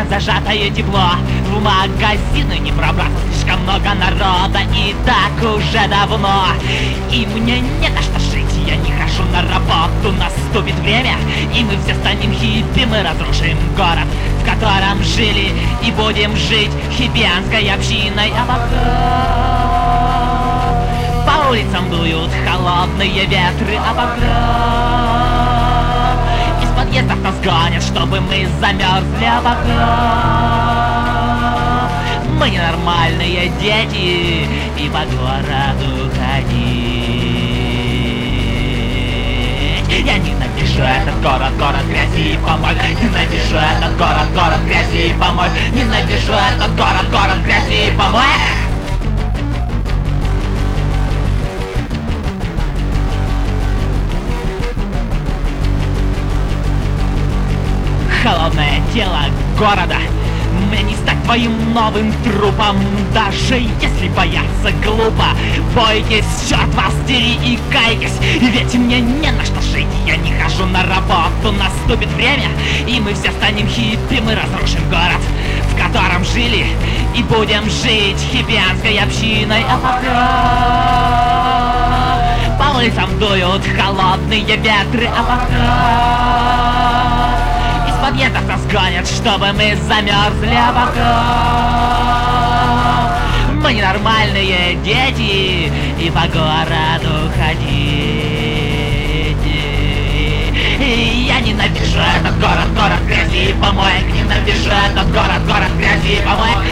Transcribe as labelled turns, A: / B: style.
A: Стен зажатое тепло, в магазины не пробраться, слишком много народа и так уже давно. И мне не на что жить, я не хожу на работу, наступит время, и мы все станем хиппи, мы разрушим город, в котором жили, и будем жить хиппианской общиной. А пока по улицам дуют холодные ветры, а пока из подъездов нас гонят, чтобы мы замерзли, а пока мы ненормальные дети, и по городу ходить. Я ненавижу этот город, город грязи и помой. Ненавижу этот город, город грязи и помой. Ненавижу этот город, город грязи и помой. Холодное тело города, мне не стать твоим новым трупом, даже если бояться глупо. Бойтесь, черт вас дери, и кайтесь, ведь мне не на что жить, я не хожу на работу, наступит время, и мы все станем хиппи, мы разрушим город, в котором жили, и будем жить хиппианской общиной. А пока по улицам дуют холодные ветры, а пока из подъездов нас гонят, чтобы мы замерзли, а пока мы ненормальные дети, и по городу ходить. И я ненавижу этот город, город грязи и помоек. Ненавижу этот город, город грязи и помоек.